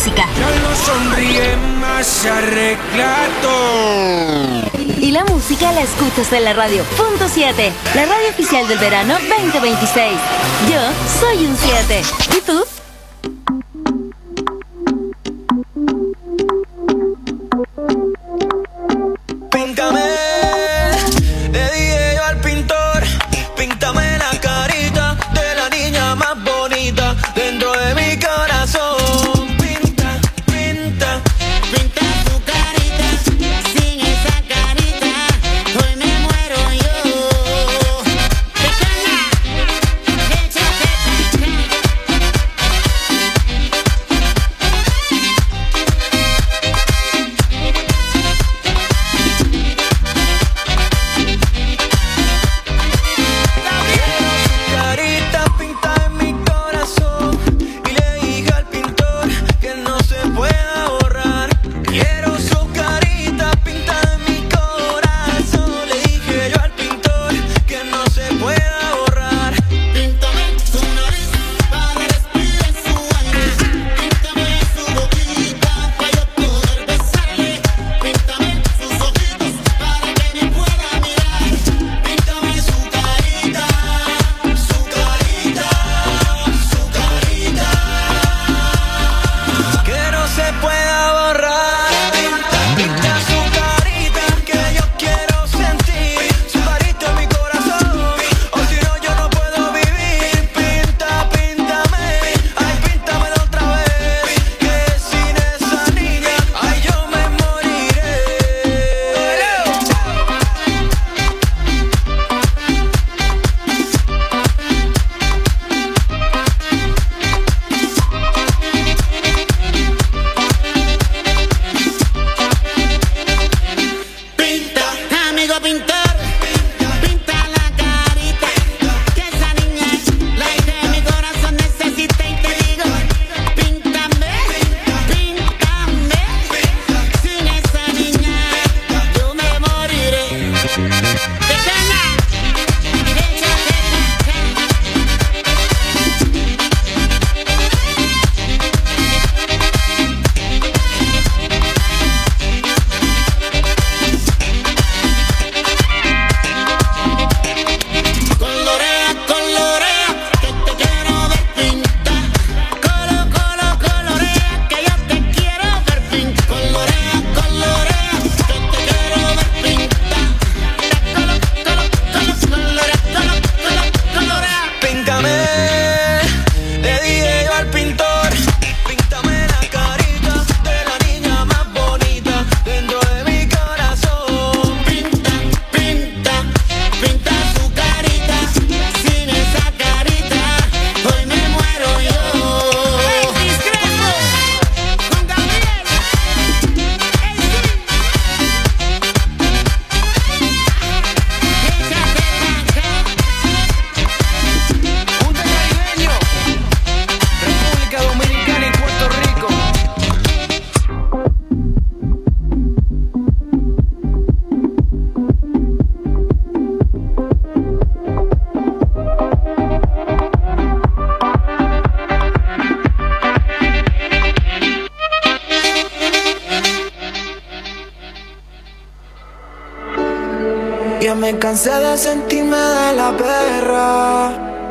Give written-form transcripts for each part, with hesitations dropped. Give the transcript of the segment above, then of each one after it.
música. Ya no sonríe más arreglado. Y la música la escuchas en la radio. Punto 7, la radio oficial del verano 2026. Yo soy un 7. ¿Y tú? Píntame, le dije yo al pintor, píntame la carita de la niña más bonita dentro de mi corazón. Pinta, pinta, pinta tu carita, sin esa carita, hoy me muero yo. Ya me cansé de sentirme de la perra,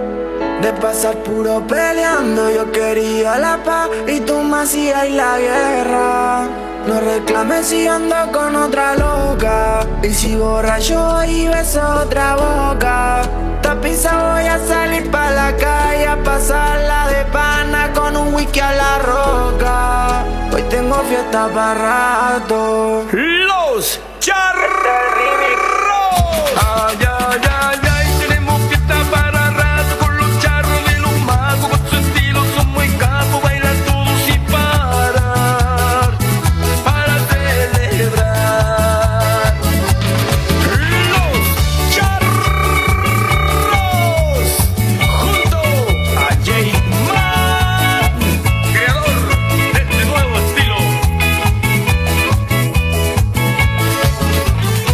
de pasar puro peleando. Yo quería la paz y tú me hacías la guerra. No reclames si ando con otra loca, y si borracho y beso otra boca. Tapiza voy a salir pa' la calle a pasarla de pana con un whisky a la roca. Hoy tengo fiesta pa' rato. Los Charros. Ay, ay, ay, ay, tenemos fiesta para rato con los charros de los magos. Con su estilo son muy capos, bailan todos sin parar para celebrar. Los Charros junto a J-Man, creador de este nuevo estilo.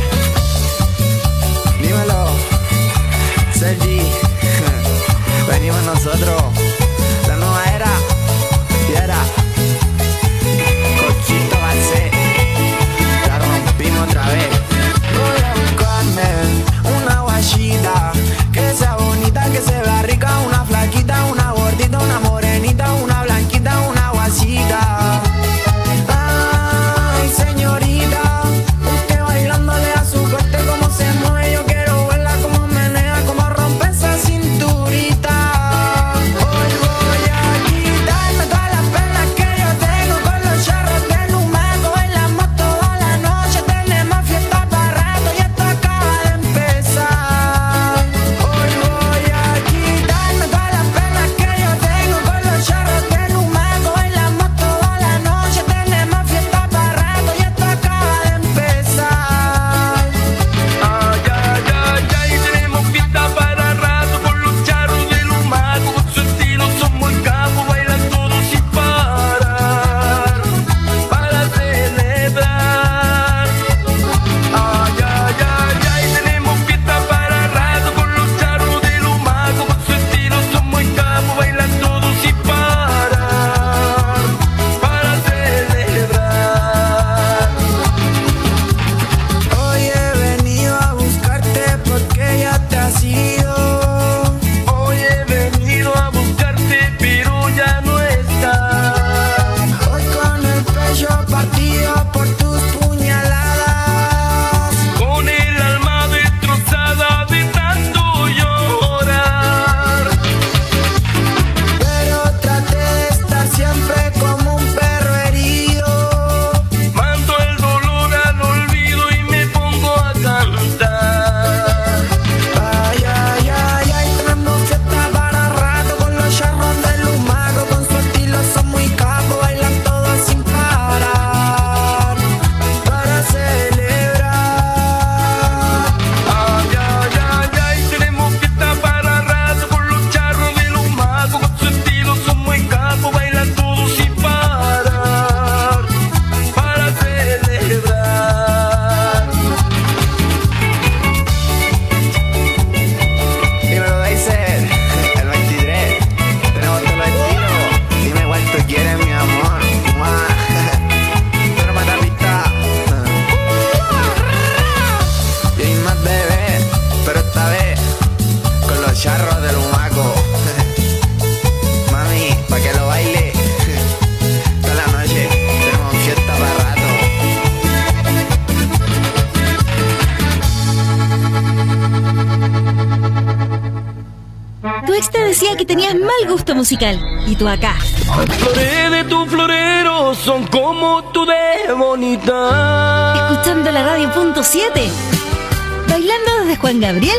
que tenías mal gusto musical. Y tú acá. Las flores de tu florero son como tú de bonita. Escuchando la radio punto 7. Bailando desde Juan Gabriel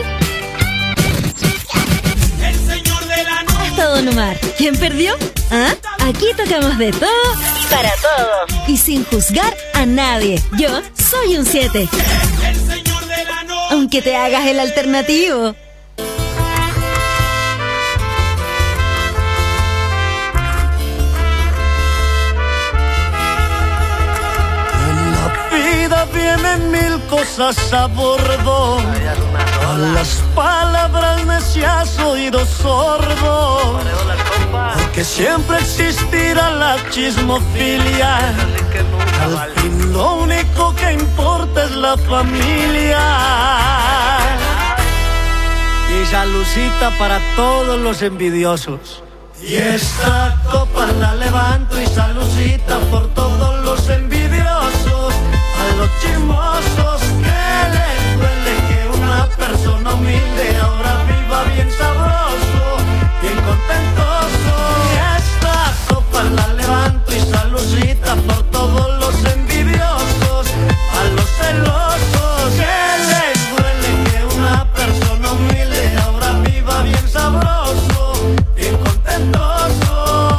El señor de la noche. hasta Don Omar. ¿Quién perdió? ¿Ah? Aquí tocamos de todo y para todos. Y sin juzgar a nadie. Yo soy un 7. El señor de la noche. Aunque te hagas el alternativo. Vienen mil cosas a bordo, a las palabras necias oídos sordos, porque siempre existirá la chismofilia. Al fin lo único que importa es la familia. Y salucita para todos los envidiosos. Y esta copa la levanto y salucita por todos los envidiosos. A los chismosos que les duele que una persona humilde ahora viva bien sabroso, bien contentoso. Y esta copa la levanto y salucita por todos los envidiosos. A los celosos que les duele que una persona humilde ahora viva bien sabroso, bien contentoso.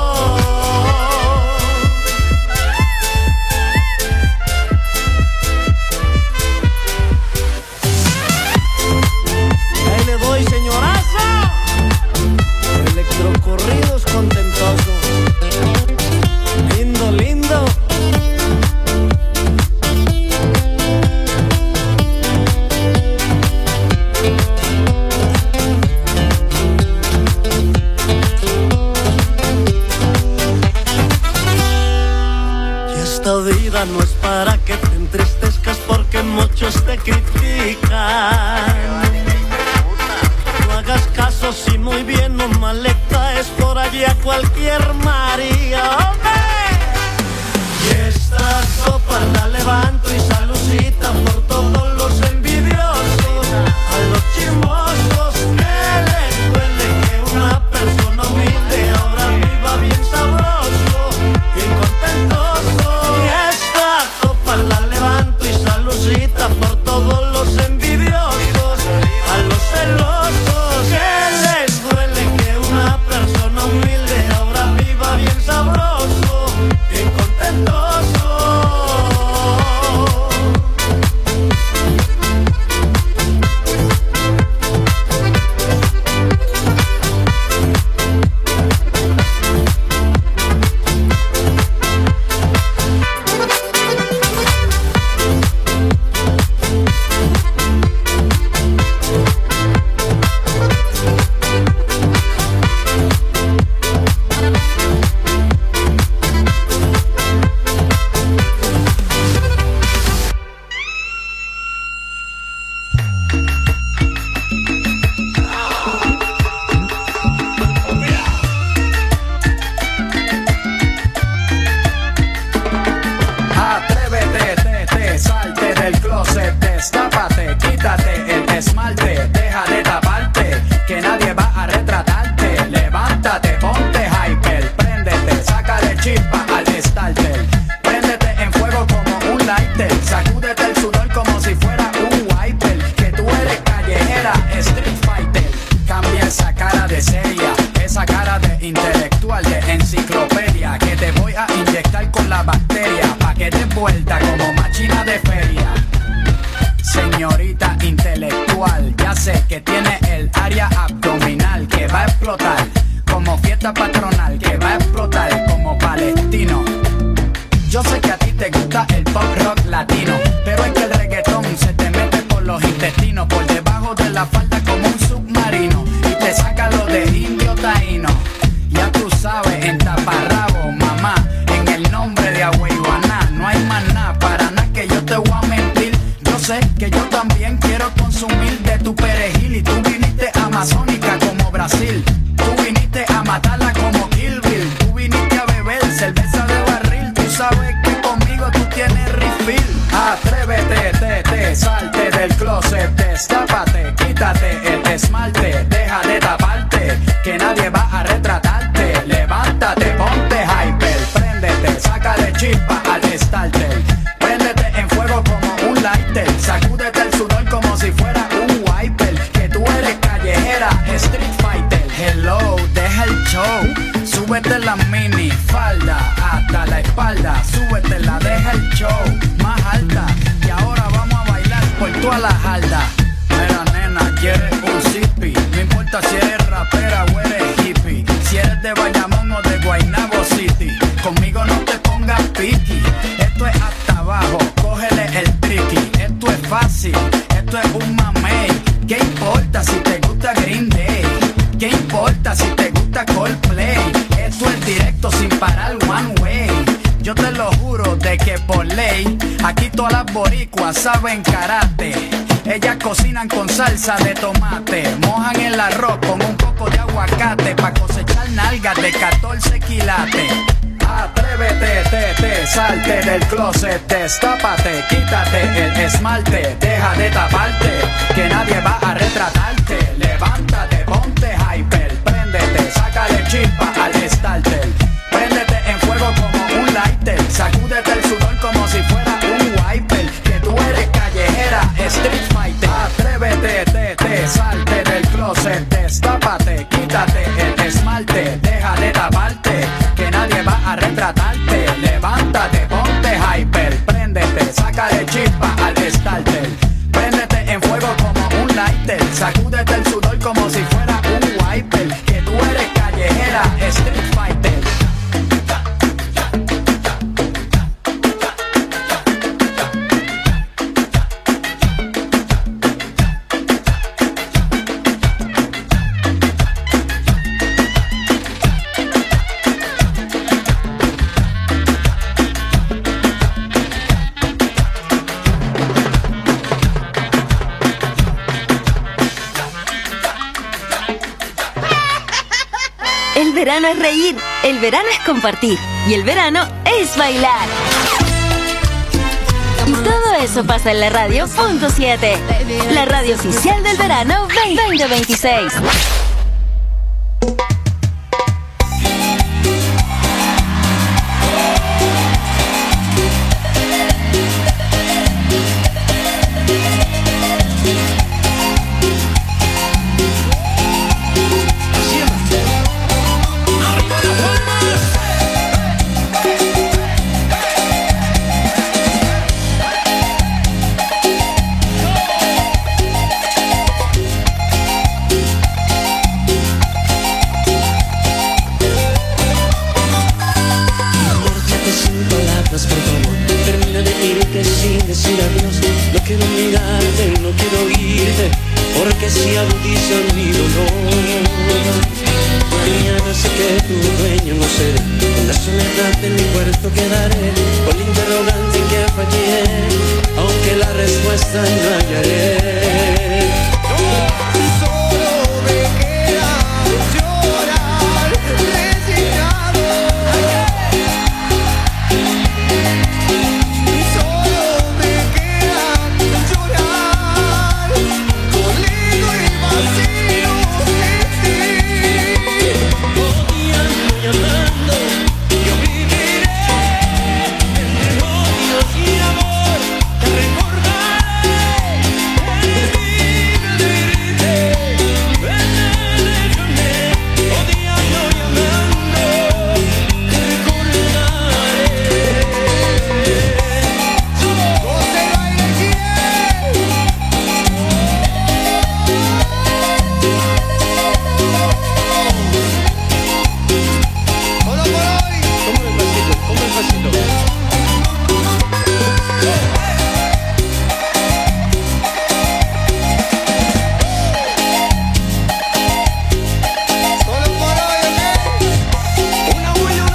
Ahí le doy, señoraza. Electrocorridos contentosos. Lindo, lindo. Y esta vida no es para que te entristezcas porque muchos te critican. No hagas caso si muy bien o mal le caes por allí a cualquier María. ¡Hombre! Y esta copa la levanto y salucita por todos los envidiosos. A los chismosos que les duele que una persona humilde ahora viva bien sabroso, bien contentoso. Y esta copa la levanto y salucita por todos los envidiosos. A los celosos que les duele que una persona humilde ahora viva bien sabroso, bien contentoso. Atrévete, salte del closet, destápate, quítate el esmalte, deja de taparte, que nadie va a retratarte. Levántate, ponte hyper, préndete, sácale chispa al starter, préndete en fuego como un lighter, sacúdete el sudor como si fuera un wiper, que tú eres callejera, street fighter. Cambia esa cara de seria, esa cara de intelectual, de enciclopedia, que te voy a inyectar con la bacteria, pa' que des vuelta como machina de feria. Señorita intelectual, ya sé que tiene el área abdominal que va a explotar como fiesta patronal, que va a explotar como palestino. Yo sé que a ti te gusta el pop rock latino, pero es que el reggaetón se te mete por los intestinos, por debajo de la falda como un submarino, y te saca lo de indio taíno. Ya tú sabes, en taparrabo, mamá, en el nombre de Agüeyuaná, no hay más nada, para nada que yo te voy a mentir. Yo sé que yo también quiero consumir de tu perejil, y tú viniste amazónica como Brasil, tú viniste a matarla como Kill Bill, tú viniste a beber cerveza de barril, tú sabes que conmigo tú tienes refill. Atrévete, salte del closet, destápate, quítate el esmalte, deja de taparte, que nadie va a desde la mini falda hasta la espalda. Súbete, la deja el show más alta. Y ahora vamos a bailar por toda la jarda. Mira, nena, quieres un zippy. No importa si eres rapera o eres hippie. Si eres de Bayamón o de Guaynabo City. Conmigo no te pongas piqui. Esto es hasta abajo, cógele el tricky. Esto es fácil, esto es un mamey. ¿Qué importa si te gusta Green Day? ¿Qué importa si te gusta Coldplay? Esto es directo sin parar one way. Yo te lo juro de que por ley aquí todas las boricuas saben karate. Ellas cocinan con salsa de tomate, mojan el arroz con un poco de aguacate pa' cosechar nalgas de 14 quilates. Atrévete, salte del closet, destápate, quítate el esmalte, deja de taparte, que nadie va a retratarte. Levántate, ponte hyper, préndete, sácale chispa al starter. Préndete en fuego como un lighter, sacúdete el sudor como si fuera un wiper. Que tú eres callejera, street fighter. Atrévete, salte del closet, destápate, quítate el esmalte, deja de taparte, que nadie va a retratarte. Levántate, ponte hyper, préndete, sácale chispa al starter. Préndete en fuego como un lighter, sacúdete el sudor como si fuera un wiper. Que tú eres callejera, street fighter. El verano es reír, el verano es compartir y el verano es bailar. Y todo eso pasa en la radio .7, la radio oficial del verano 2026. Porque si agudizan mi dolor, mañana sé que tu dueño no seré. En la soledad de mi cuarto quedaré, con el interrogante en que fallé, aunque la respuesta no hallaré. Solo me queda llorar, resignado. Solo me queda llorar, dolido y vacío sin ti. Odiando y amando, yo viviré entre odios y amor. Te recordaré, viviré, déjame, odiando y amando. Te recordaré. José Baile Quiel. Solo por hoy. Como el pasito, como el pasito. Solo por hoy, ¿ok? Una bulla,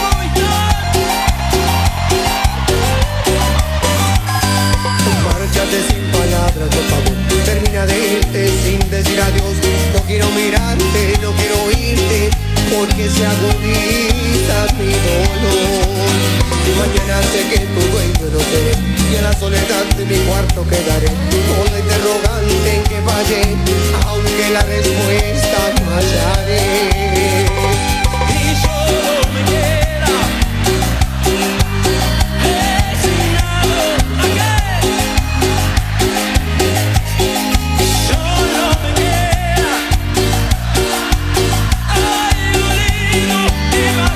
márchate sin palabras, por favor. Termina de irte sin decir adiós. No quiero mirarte, no quiero oírte, porque se agudiza mi dolor. Y mañana sé que tu dueño no seré, y en la soledad de mi cuarto quedaré, con la interrogante en que fallé, aunque la respuesta no hallaré. Y solo me queda resignado a que solo me queda ay, dolido y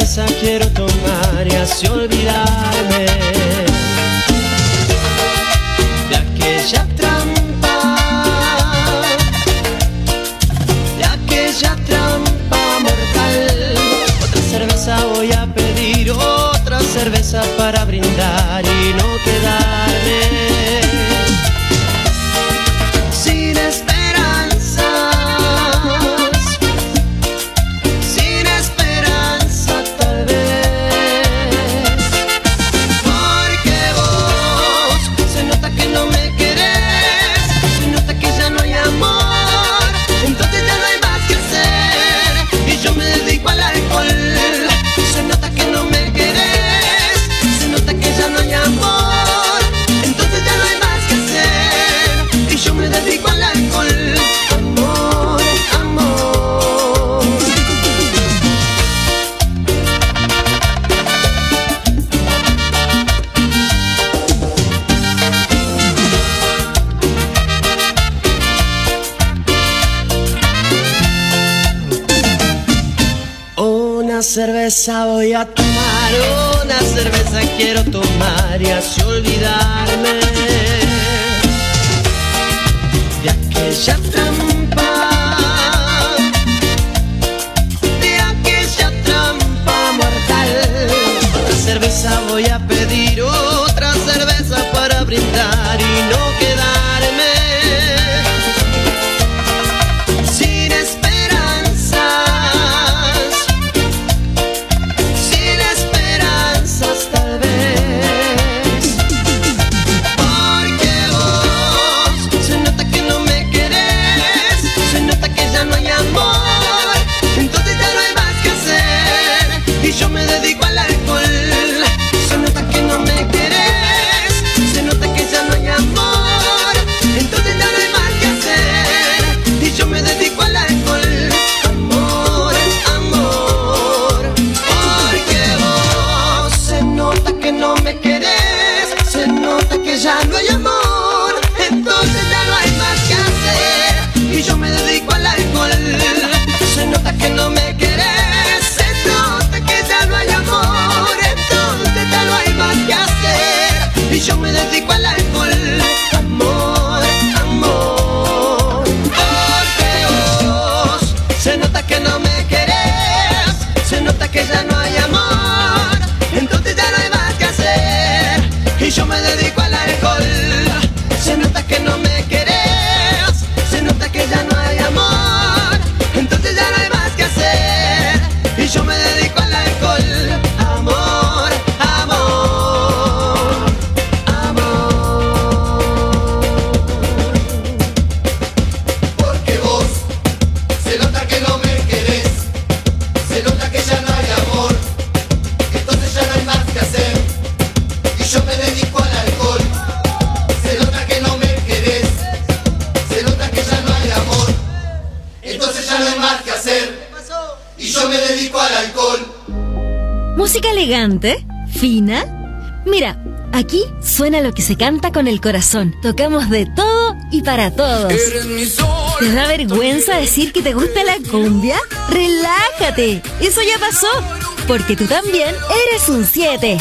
cerveza quiero tomar y así olvidarme de aquella trampa, mortal. Otra cerveza voy a pedir, otra cerveza para brindar y no quedarme sin esperanzas, sin esperanza tal vez, porque vos se nota que no me querés, se nota que ya no hay amor, entonces ya no hay más que hacer y yo me dedico al alcohol. Se nota que no me querés, se nota que ya no hay amor, entonces ya no hay más que hacer y yo me dedico al alcohol. Amor, amor. Una cerveza voy a tomar, una cerveza quiero tomar y así olvidarme de aquella trampa, mortal. Otra cerveza voy a pedir, otra cerveza para brindar y no quedarme sin esperanzas, sin esperanzas tal vez, porque vos se nota que no me querés, se nota que ya no hay amor, entonces ya no hay más que hacer y yo me dedico al alcohol. Se nota que no me querés, se nota que ya no hay amor, entonces ya no hay más que hacer y yo me dedico al alcohol. Amor, amor, porque vos se nota que no me querés, se nota que ya no hay amor, entonces ya no hay más que hacer y yo me dedico al alcohol. Se nota que no me querés, se nota que ya no hay amor, entonces ya no hay más que hacer y yo me dedico al alcohol. Amor, amor, porque vos se nota que no me querés, se nota que ya no hay amor, entonces ya no hay más que hacer y yo me dedico al alcohol. Se nota que no me querés, se nota que ya no hay amor, entonces ya no hay más que hacer y yo me dedico al alcohol. Amor, amor, amor. Porque vos se nota que no me querés, se nota que ya no hay amor, entonces ya no hay más que hacer y yo me dedico al alcohol. Se nota que no me querés, se nota que ya no hay amor, entonces ya no hay más que hacer y yo me dedico al alcohol. Música elegante, fina. Mira, aquí suena lo que se canta con el corazón. Tocamos de todo y para todos. ¿Te da vergüenza decir que te gusta la cumbia? ¡Relájate! Eso ya pasó, porque tú también eres un 7.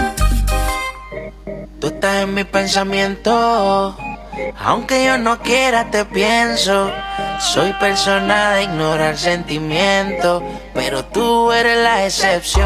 Tú estás en mi pensamiento, aunque yo no quiera te pienso. Soy persona de ignorar sentimientos, pero tú eres la excepción.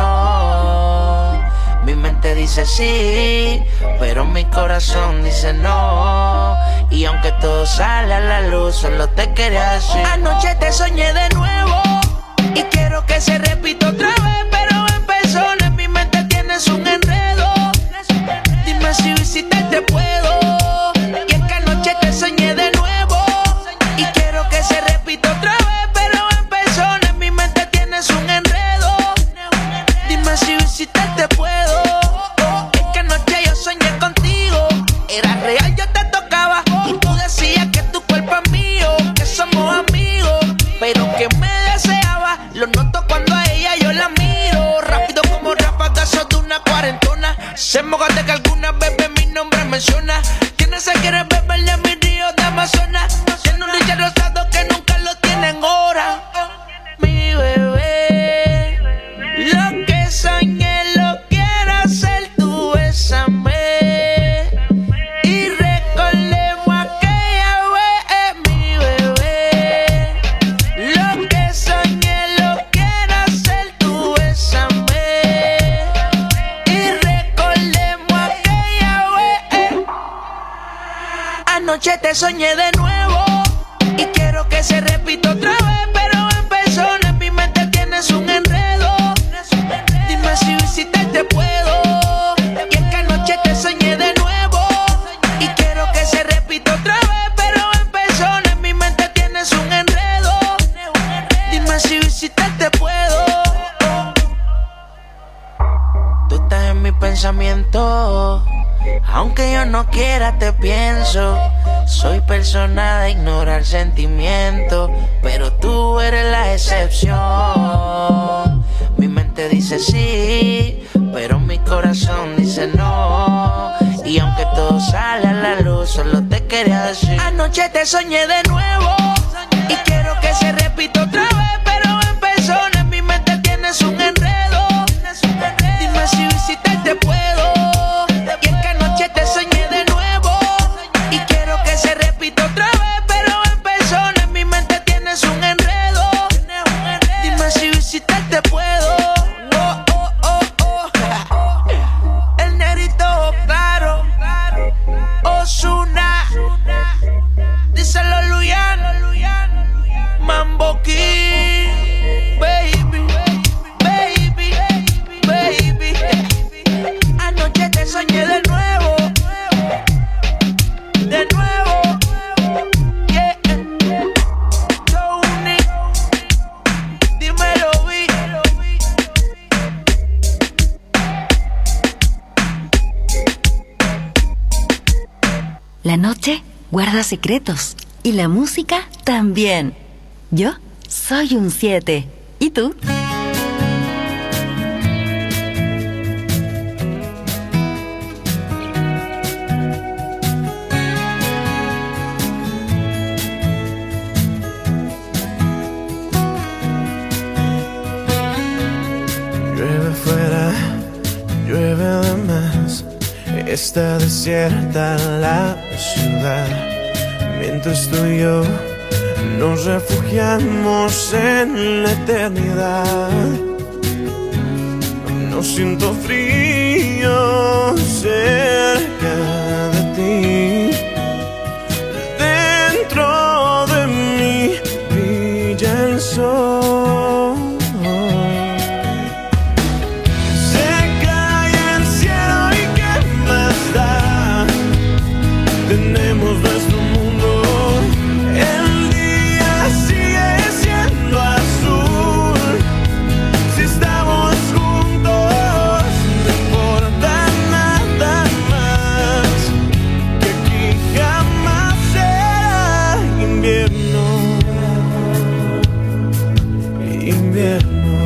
Mi mente dice sí, pero mi corazón dice no. Y aunque todo sale a la luz, solo te quería decir: anoche te soñé de nuevo y quiero que se repita otra vez, pero en persona en mi mente tienes un enredo. Dime si visitarte puedo. Y es que anoche te soñé de nuevo y quiero que se repita otra vez, pero en persona en mi mente tienes un enredo. Dime si visitarte puedo. Es que anoche yo soñé contigo, era real, yo te tocaba y tú decías que tu cuerpo es mío, que somos amigos, pero que me deseaba. Lo noto cuando a ella yo la miro, rápido como ráfagazos de una cuarentona. Se moja de que alguna bebé mi nombre menciona. ¿Quién se quiere beberle a mi río de Amazonas? Tiene un Richard rosado que nunca lo tiene en hora. Mi bebé, lo que Anoche te soñé de nuevo y quiero que se repita otra vez, pero en persona en mi mente tienes un enredo. Dime si visitarte puedo. Y es que anoche te soñé de nuevo y quiero que se repita otra vez, pero en persona en mi mente tienes un enredo. Dime si visitarte puedo. Tú estás en mi pensamiento, aunque yo no quiera te pienso. Soy persona de ignorar sentimientos, pero tú eres la excepción. Mi mente dice sí, pero mi corazón dice no. Y aunque todo sale a la luz, solo te quería decir: anoche te soñé de nuevo y quiero que se repita otra vez, pero en persona en mi mente tienes un enredo. Dime si visitarte puedo. Y es que anoche te soñé de nuevo y quiero que se repita otra vez, pero en persona en mi mente tienes un enredo. Dime si visitarte puedo. El negrito claro, Ozuna, díselo Luyan, Mambo King, baby, baby, baby. Anoche te soñé de nuevo, yeah. Tony, dímelo, vi. La noche guarda secretos y la música también. Yo soy un 7. ¿Y tú? Llueve fuera, llueve además. Está desierta la ciudad, mientras tú y yo nos refugiamos en la eternidad. No siento frío cerca de ti, dentro de mí brilla el sol. Tenemos nuestro mundo, el día sigue siendo azul. Si estamos juntos, no importa nada más, que aquí jamás será invierno, invierno.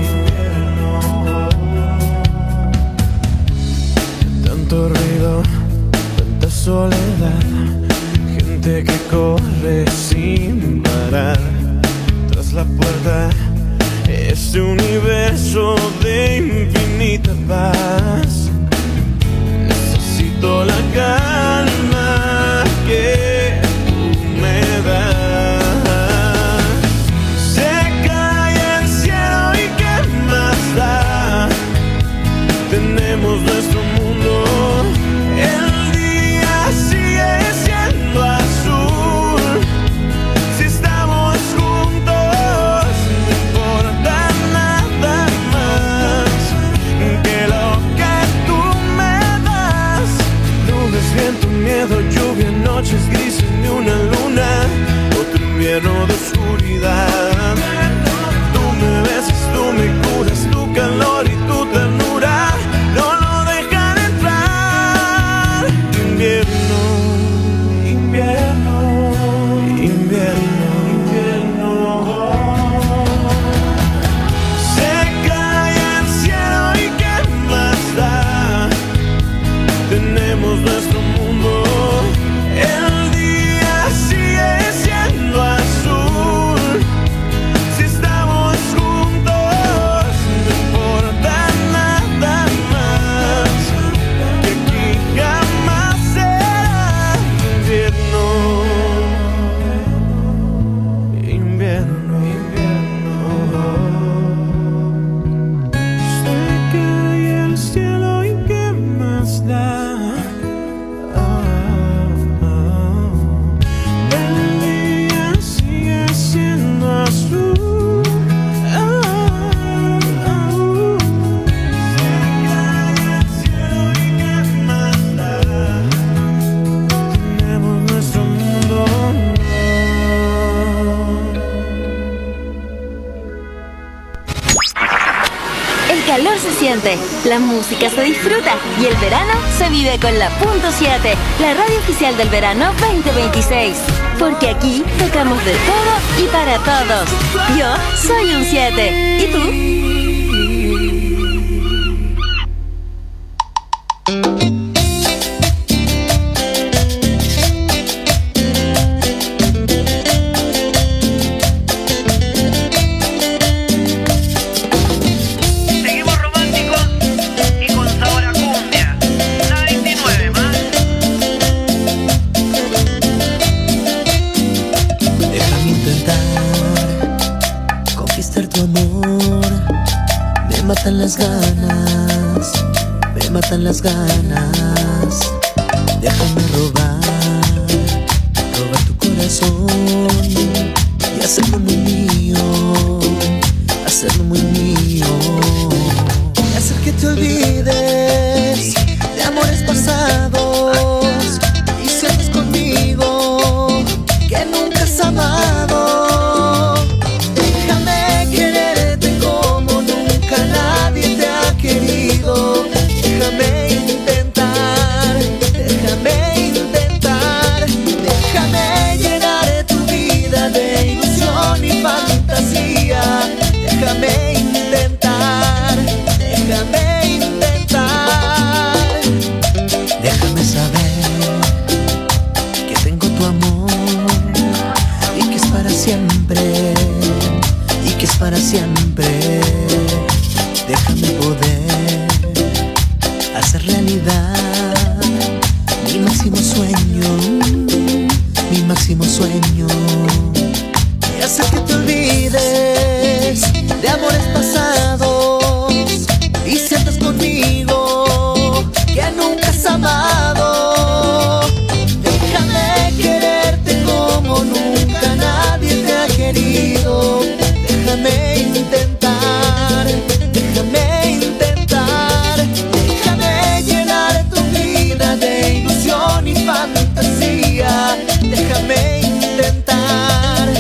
Tanto ruido, tanta soledad, gente que corre sin parar. Tras la puerta, este universo de infinita paz. Necesito la calma que tú me das. Se cae el cielo y qué más da. Tenemos nuestro mundo, el día sigue siendo azul. Si estamos juntos, no importa nada más que lo que tú me das. Nubes, viento, miedo, lluvia, noches grises, ni una luna, otro invierno de oscuridad. Tú me besas, tú me curas, tu calor y tu ternura no lo dejan entrar. Invierno, invierno, invierno, invierno. Se cae el cielo y qué más da. Tenemos nuestro mundo, el día sigue siendo azul. siente, la música se disfruta y el verano se vive con la Punto 7, la radio oficial del verano 2026. Porque aquí tocamos de todo y para todos. Yo soy un 7. ¿Y tú? Me matan las ganas. Déjame robar tu corazón y hacerlo muy mío, hacerlo muy mío. Y hacer que te olvides de amores pasados y sientas conmigo que nunca has amado. Déjame quererte como nunca nadie te ha querido. Déjame intentar, déjame llenar tu vida de ilusión y fantasía. Déjame intentar, déjame saber que tengo tu amor y que es para siempre, y que es para siempre. Déjame poder hacer realidad mi máximo sueño, y hacer que te olvides de amores pasados y sientas conmigo que nunca has amado. Déjame quererte como nunca nadie te ha querido. Déjame intentar, déjame llenar tu vida de ilusión y fantasía. Déjame intentar,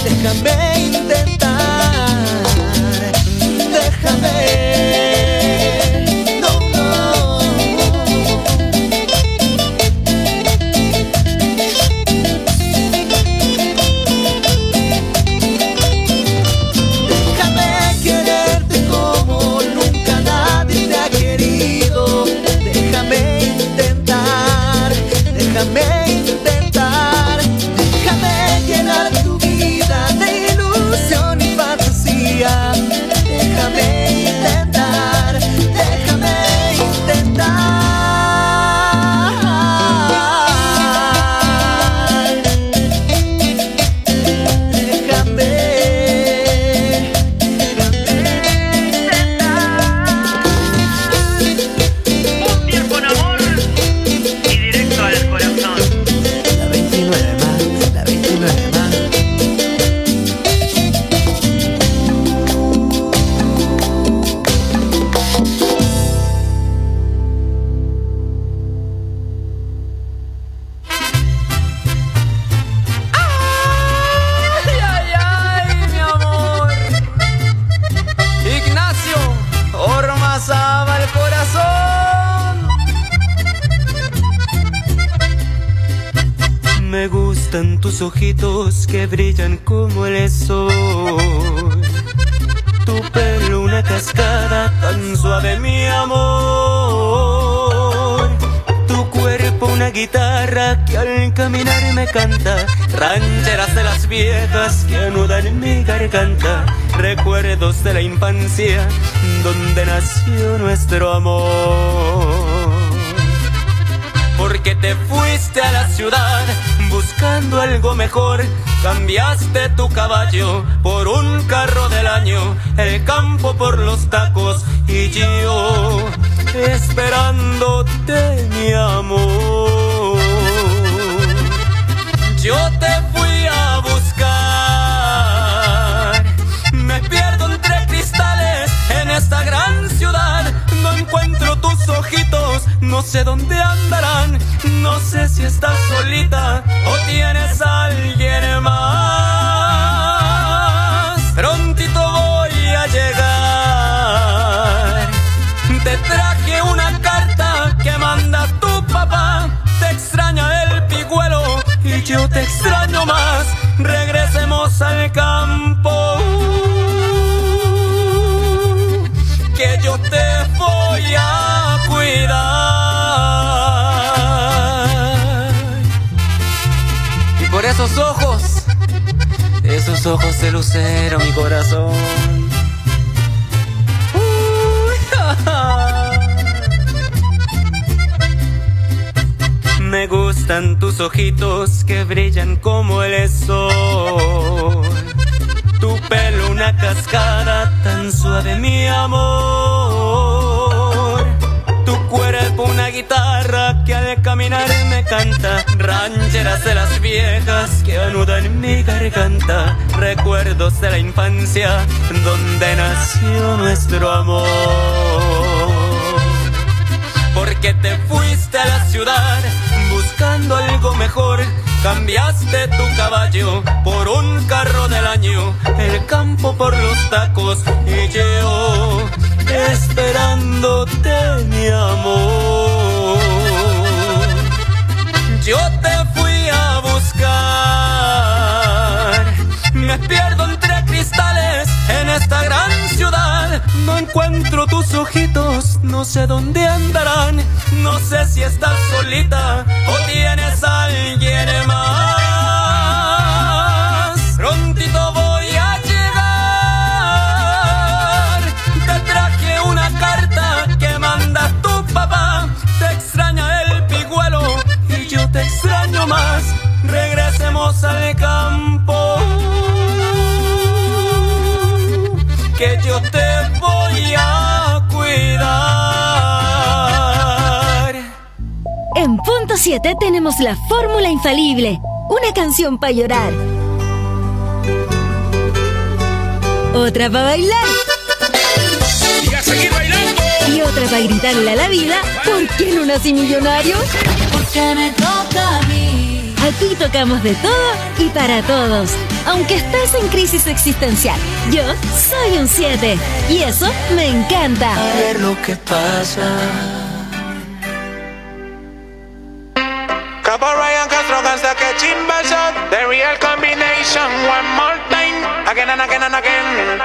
déjame quererte como nunca nadie te ha querido. Déjame intentar, déjame llenar tu vida de ilusión y fantasía. Déjame intentar, Un día con amor y directo al corazón. La 29 más. Ay, mi amor. Ignacio Ormazábal el corazón. Me gustan tus ojitos que brillan como el sol. Tu pelo una cascada tan suave, mi amor. Tu cuerpo una guitarra que al caminar me canta. Rancheras de las viejas que anudan mi garganta. Recuerdos de la infancia donde nació nuestro amor. Porque te fuiste a la ciudad buscando algo mejor. Cambiaste tu caballo por un carro del año, el campo por los tacos y yo esperándote, mi amor. Yo te fui a buscar, me pierdo entre cristales en esta gran ciudad. No encuentro tus ojitos, no sé dónde andarán. No sé si estás solita o tienes a alguien más. Prontito voy a llegar, yo te extraño más. Regresemos al campo, que yo te voy a cuidar. Y por esos ojos de lucero, mi corazón. Me gustan tus ojitos que brillan como el sol. Tu pelo una cascada tan suave, mi amor. Tu cuerpo una guitarra que al caminar me canta. Rancheras de las viejas que anudan mi garganta. Recuerdos de la infancia donde nació nuestro amor. Porque te fuiste a la ciudad buscando algo mejor. Cambiaste tu caballo por un carro del año, el campo por los tacos y yo esperándote, mi amor. Yo te fui a buscar, me pierdo entre cristales en esta gran ciudad. No encuentro tus ojitos, no sé dónde andarán. No sé si estás solita o tienes a alguien más. Prontito voy a llegar. Te traje una carta que manda tu papá. Te extraña el pigüelo y yo te extraño más. Regresemos al campo, que yo te voy a cuidar. En punto 7 tenemos la fórmula infalible, una canción para llorar, otra para bailar Y a seguir bailando. y otra para gritarle a la vida: ¿por qué no nací millonario? Porque me toca a mí. Aquí tocamos de todo y para todos, aunque estés en crisis existencial. Yo soy un 7 y eso me encanta. A ver lo que pasa. Capo Ryan Castro gangsta que chimba shot. The real combination, one more time. Again and again and again.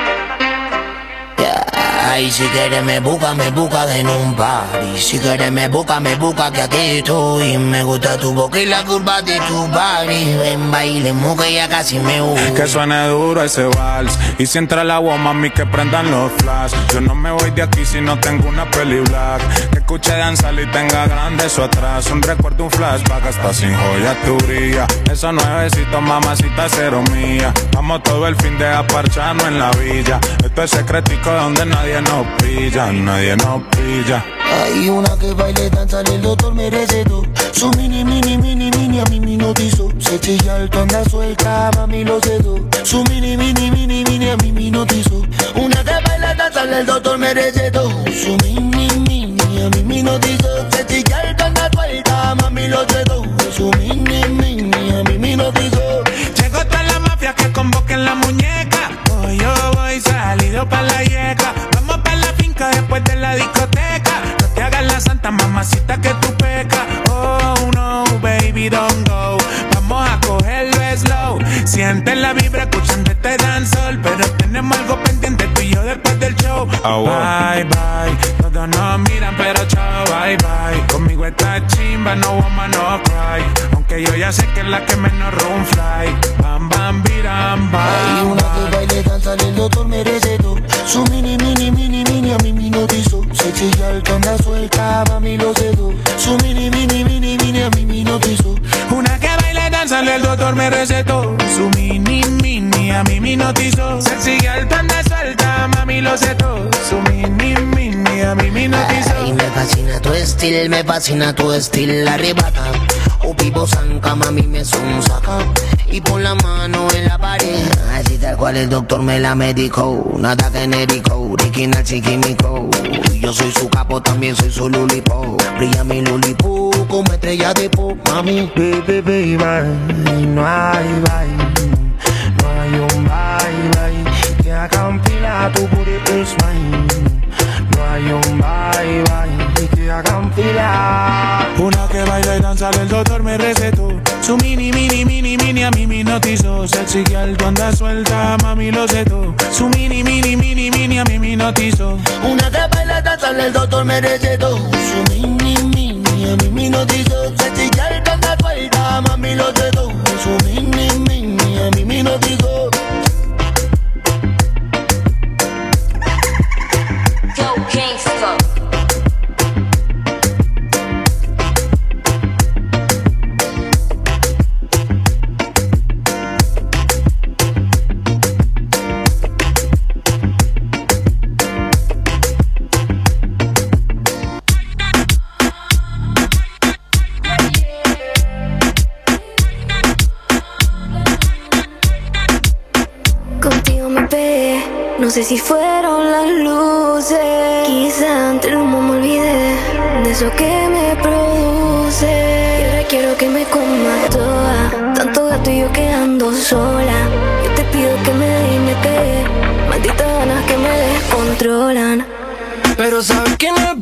Ay, si quieres me busca en un party. Si quieres me busca que aquí estoy. Me gusta tu boca y la curva de tu body. Ven, bailemos que ya casi me voy. Que suene duro ese vals. Y si entra el agua, mami, que prendan los flash. Yo no me voy de aquí si no tengo una peli black. Que escuche danzar y tenga grande eso atrás. Un recuerdo, un flashback, hasta sin joya tu brilla. Esos nuevecitos, mamacita, cero mía. Vamos todo el fin de aparcharnos en la villa. Esto es secretico donde nadie nos pilla, nadie nos pilla. Hay una que baile, danza, el doctor me recetó. Su mini, a mí me notizó. Se chilla el tonda suelta, mami lo cedo. Su mini, a mí me notizó. Una que baila, danza, el doctor me recetó. Su mini, a mí me notizó. Se chilla el tonda suelta, mami lo cedo. Su mini, a mí me notizó. Llegó toda la mafia que convoquen la muñeca. Hoy yo voy salido pa' la yeca. Vamos pa' la finca después de la discoteca. No te hagas la santa, mamacita, que tú pecas. Oh no, baby, don't go. Vamos a cogerlo slow. Siente la vibra escuchando este dancehall. Pero tenemos algo pendiente tú y yo después del show. Bye, bye. Todos nos miran pero chao, bye, bye. Conmigo está chimba, no woman, no cry. Aunque yo ya sé que es la que menos room fly. Bam, bam, biram, bam. Hay una que baile, danza, el doctor me recetó. Su mini, a mí me notizó. Se chilla el tonda suelta, mami lo cedo. Su mini, a mí me notizó. Una que baile, danza, el doctor me recetó. Su mini, a mí me notizó. Se sigue al pan de suelta, mami lo cedo. Su mini, a mí me notizó. Ay, me fascina tu estilo, arrebata. O vivo zanca, mami me sonsaca. Y pon la mano en la pared. Así tal cual el doctor me la medicó. Nada genérico, original sin químico. Yo soy su capo, también soy su lulipo. Brilla mi lulipo como estrella de pop, mami. Baby, no hay bye. No hay un bye, bye. Que haga un pila, tu booty is mine. hay un bye bye y que hagan fila. Una que baila y danza, el doctor me recetó. Su mini, a mí me hipnotizó. Sexy girl, tú andas suelta, mami, lo sé todo. Su mini, a mí me hipnotizó. Una que baila y danza, el doctor me recetó. Su mini, a mí me hipnotizó. Sexy girl, tú andas suelta, mami, lo sé todo. Su mini, a mí me hipnotizó. Yo, gangsta. No sé si fueron las luces, quizá entre el humo me olvidé de eso que me produce. Y ahora quiero que me comas toda, tanto gato y yo quedando sola. Yo te pido que me des y me quede, malditas ganas que me descontrolan. Pero sabes que no es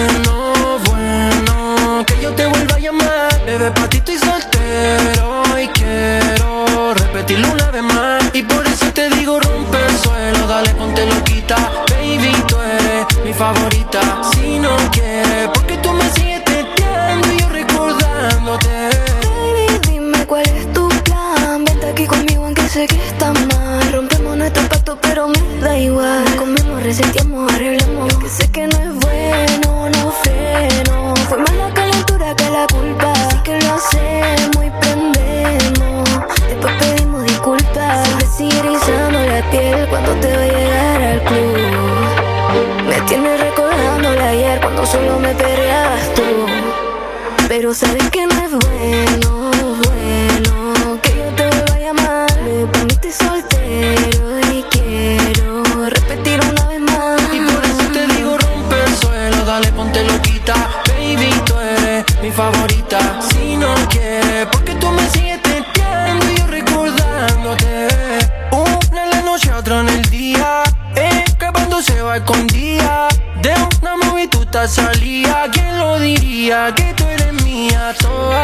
bueno que yo te vuelva a llamar. Bebé, pa' ti estoy soltero y quiero repetirlo una vez más. Y por eso te digo rompe el suelo, dale ponte loquita. Baby, tú eres mi favorita. Si no quieres, porque tú me sigues teteando y yo recordándote. Baby, dime cuál es tu plan. Vente aquí conmigo aunque sé que está mal. Rompemos nuestro pacto pero me da igual. Comemos, reseteamos, arreglamos. Que sé que no es bueno, no freno. Fue más la calentura que la culpa. Así que lo hacemos y prendemos. Después pedimos disculpas. Se me sigue erizando la piel cuando te voy a llegar al club. Me tienes recordándole ayer cuando solo me perreabas tú. Pero sabes que no es bueno que yo te vuelva a llamar. Pa' mí estoy soltero y quiero repetir una vez más. Y por eso te digo rompe el suelo, dale ponte loquita. Baby, tú eres mi favorita. Si no quieres, porque tú me sigues teteando y yo recordándote. Una en la noche, otra en el día, escapando se va escondida. De una movie tú te salía. ¿Quién lo diría? Que tú eres mía,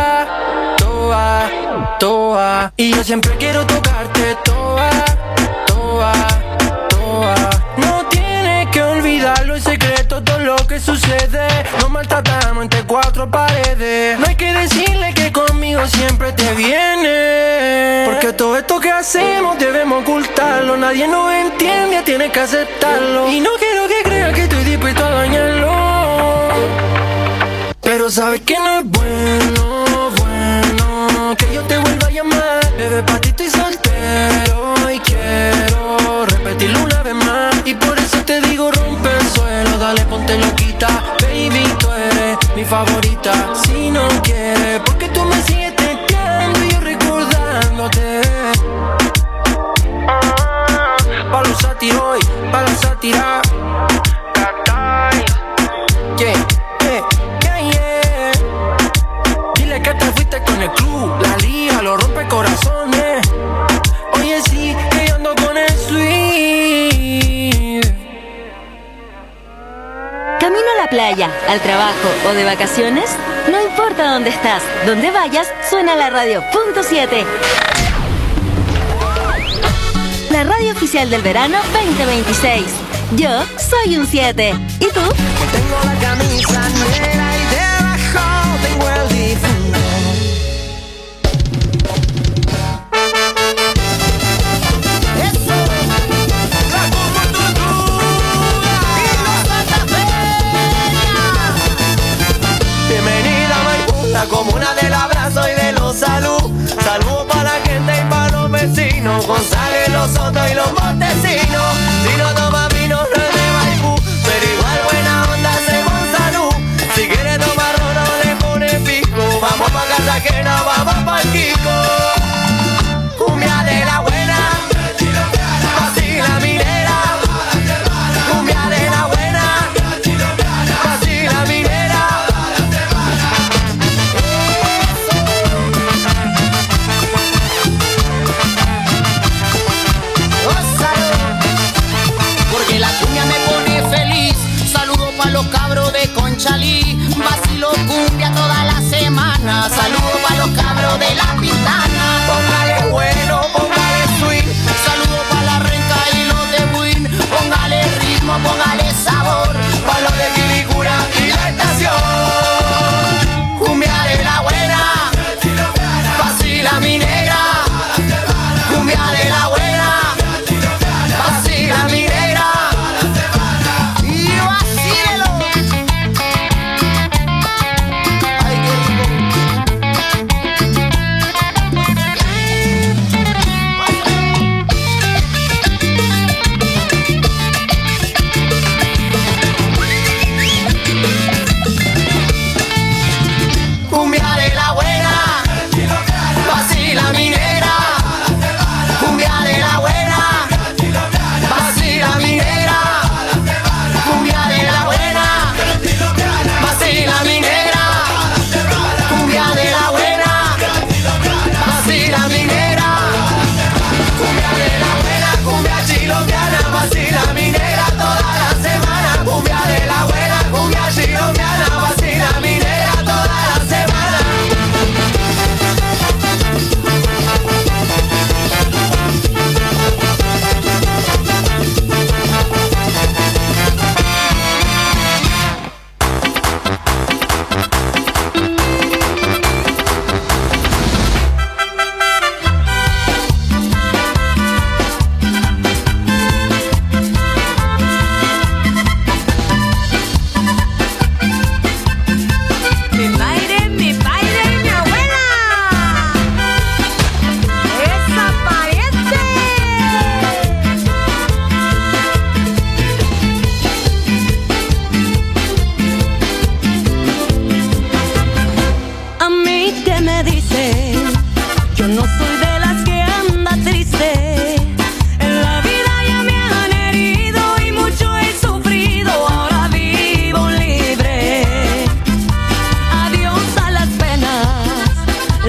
toa. Y yo siempre quiero tocarte, toa. No tienes que olvidarlo en secreto todo lo que sucede. Nos maltratamos entre cuatro paredes. No hay que decirle que conmigo siempre te viene. Porque todo esto que hacemos debemos ocultarlo. Nadie nos entiende, tienes que aceptarlo. Y no quiero que creas que estoy dispuesto a dañarlo. Pero sabes que no es bueno que yo te vuelva a llamar. Bebé, pa' ti estoy soltero y quiero repetirlo una vez más. Y por eso te digo rompe el suelo, dale ponte loquita. Baby, tú eres mi favorita. Si no quieres, porque tú me sigues teteando y yo recordándote. Pa' los sátiros y pa' la sátira. Dile que te fuiste con el club, la liga, lo rompe corazones. Oye, sí, que yo ando con el sweet. ¿Camino a la playa, al trabajo o de vacaciones? No importa dónde estás, donde vayas, suena la radio .7. La radio oficial del verano 2026. Yo soy un 7. ¿Y tú? Tengo la camisa negra y debajo tengo el difunto. Eso, la y los Santafeña. Bienvenida a Maipú, la comuna del abrazo y de los salud. Saludos para la gente y para los vecinos, González, Los Sotos y los Montesinos. Si no toma vino, no es de Maipú, pero igual buena onda según salud. Si quieres tomar ron, no le pone pico. Vamos pa' Cartagena, vamos pa' el Kiko. Cumbia de la buena, así la minera. Cumbia de la buena, así la minera. Porque la cumbia me pone feliz. Saludos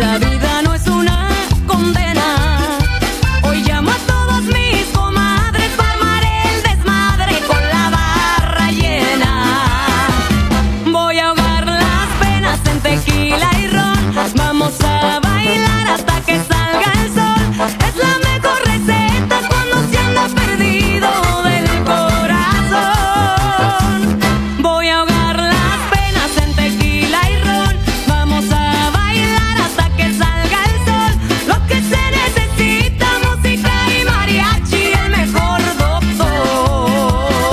La vida no es una condena. Hoy llamo a todos mis comadres para armar el desmadre con la barra llena. Voy a ahogar las penas en tequila y ron. Vamos a bailar hasta que salga el sol. Es la mejor receta cuando se anda perdido del corazón. Voy a ahogar las penas en tequila y ron. Vamos a bailar hasta que salga el sol. Lo que se necesita, música y mariachi, el mejor doctor.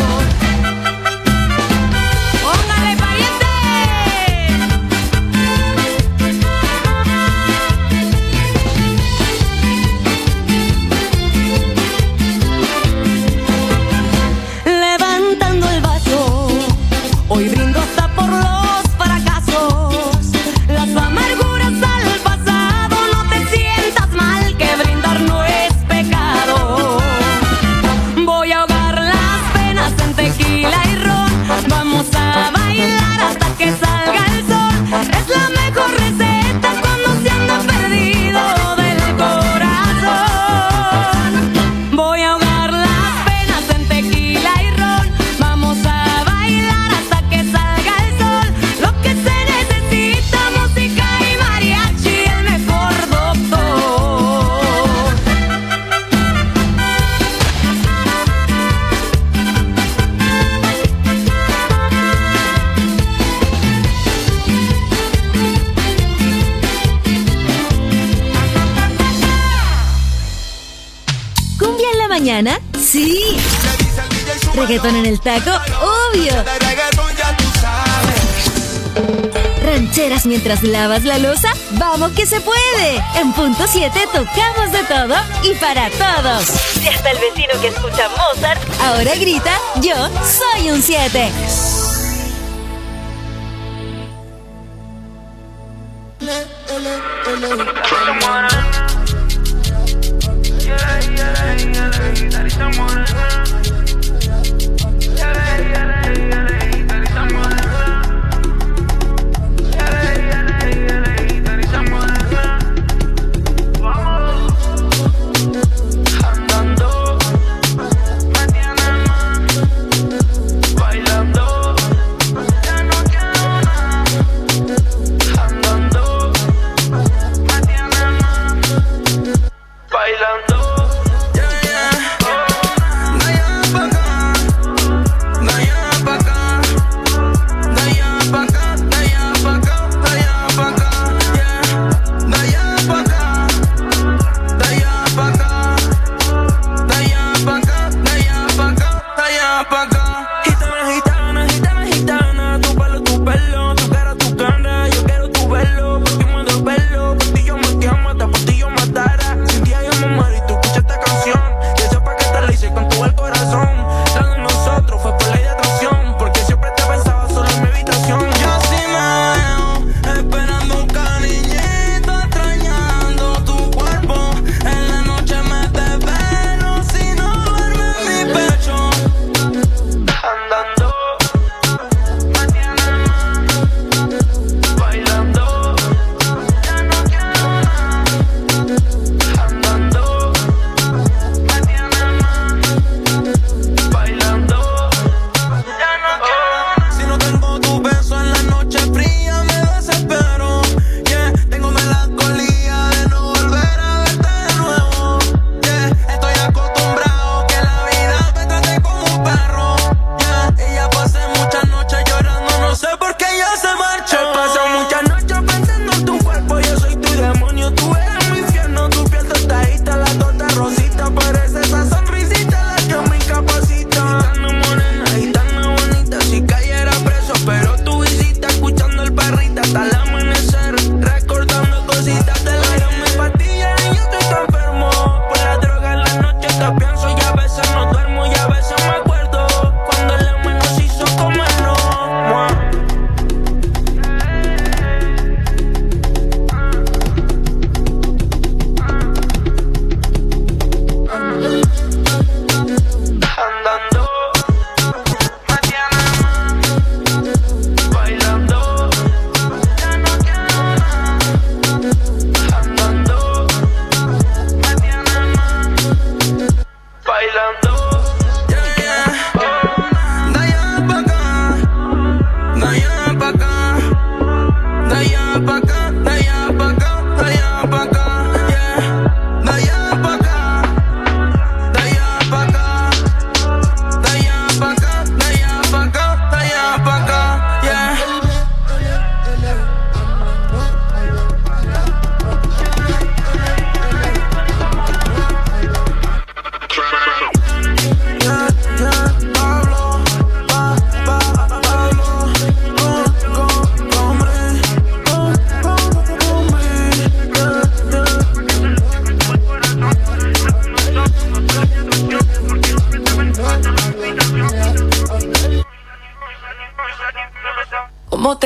¡Póngale, pariente! Levantando el vaso, hoy brindo hasta por los fracasos, las amarguras al pasado. No te sientas mal, que brindar no es pecado. Voy a ahogar las penas en tequila y ron. Vamos a bailar hasta que salga el sol. Es la mejor receta cuando se anda perdido del corazón. Voy a ahogar las penas en tequila y ron. Vamos a bailar hasta que salga el sol. Lo que se necesita, música y mariachi, el mejor doctor. ¿Cumbia en la mañana? Sí. ¿Reggaetón en el taco? Obvio. ¿Rancheras mientras lavas la loza? ¡Vamos que se puede! En punto 7 tocamos de todo y para todos. Si hasta el vecino que escucha Mozart ahora grita, yo soy un 7.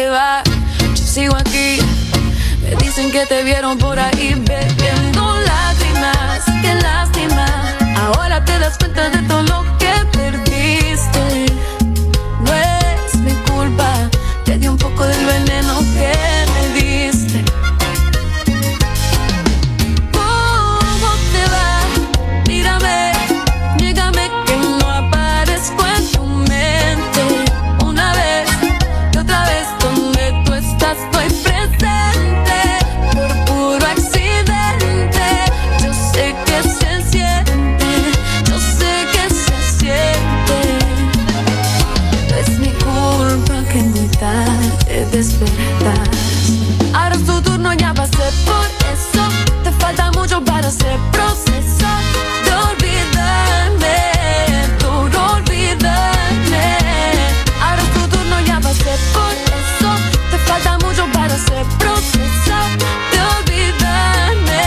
va? Yo sigo aquí. Me dicen que te vieron por ahí bebiendo lágrimas. Qué lástima. Ahora te das cuenta de todo lo que perdiste. No es mi culpa. Te di un poco del veneno que me diste. ¿Cómo te va? Mírame, llégame que no aparezco en tu mente. Una vez y otra vez donde tú estás estoy presente. Por puro accidente. Yo sé que se siente. Yo sé que se siente. No es mi culpa que muy tarde despertas. Ahora es tu turno, ya pasé por eso. Te falta mucho para hacer proceso de olvidarme, duro olvidarme. Ahora es tu turno, ya pasé por eso. Te falta mucho para hacer proceso de olvidarme.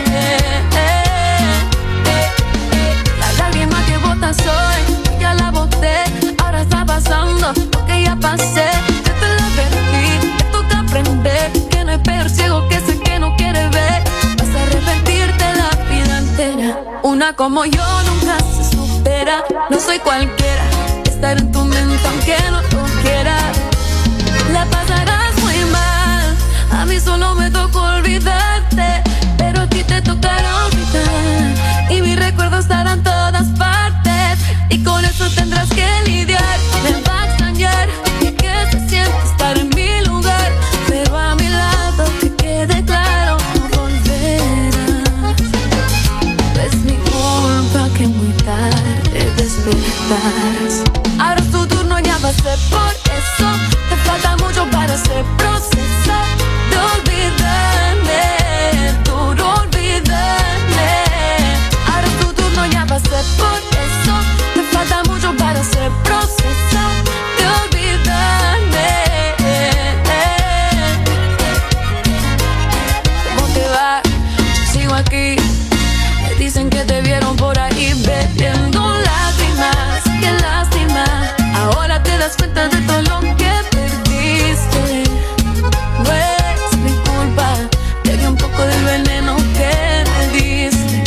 La lágrima que botas hoy, ya la boté. Ahora está pasando lo que ya pasé. Ya te lo advertí, te toca aprender que no hay peor ciego que ese que no quiere ver. Vas a arrepentirte la vida entera. Una como yo nunca se supera. No soy cualquiera, estar en tu mente aunque no lo quiera. La pasarás muy mal, a mí solo me tocó olvidarte, pero a ti te tocará olvidar. Y mis recuerdos estarán en todas partes, y con eso tendrás que lidiar. Me va a extrañar que se siente estar en mi lugar, pero a mi lado que quede claro, no volverás. No es mi culpa que muy tarde despertarás. Ahora es tu turno, ya pasé por eso. Te falta mucho para hacer proceso de olvidarme, duro olvidarme. Ahora es tu turno, ya pasé por eso. Te falta mucho para hacer proceso de olvidarme. ¿Cómo te va? Yo sigo aquí. Me dicen que te vieron por ahí bebiendo lágrimas. Qué lástima. Ahora te das cuenta de todo lo que perdiste. No es mi culpa. Te di un poco del veneno que me diste.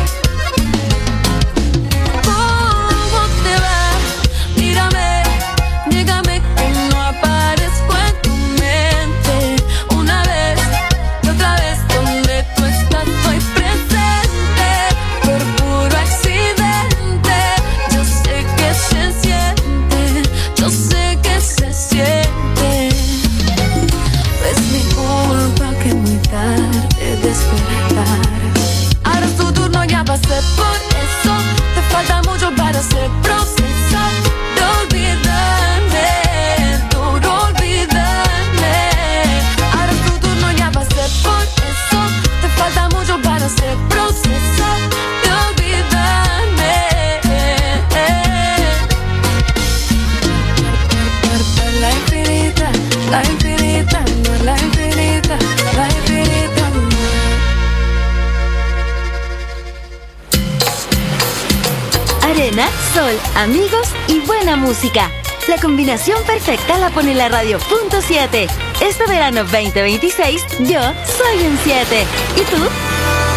¿Cómo te va? Mírame, llégame que no aparezco en tu mente. Una vez y otra vez donde tú estás estoy presente. Por puro accidente. Yo sé que se siente. Yo sé que se siente. No es mi culpa que muy tarde despertar. Ahora es tu turno, ya pasé por eso. Te falta mucho para hacer proceso de olvidarme, duro olvidarme. Ahora es tu turno, ya pasé por eso. Te falta mucho para hacer proceso de olvidarme. La infinita, no es la infinita, la infinita no. Arena, sol, amigos y buena música. La combinación perfecta la pone la radio.7. Este verano 2026, yo soy un 7. ¿Y tú?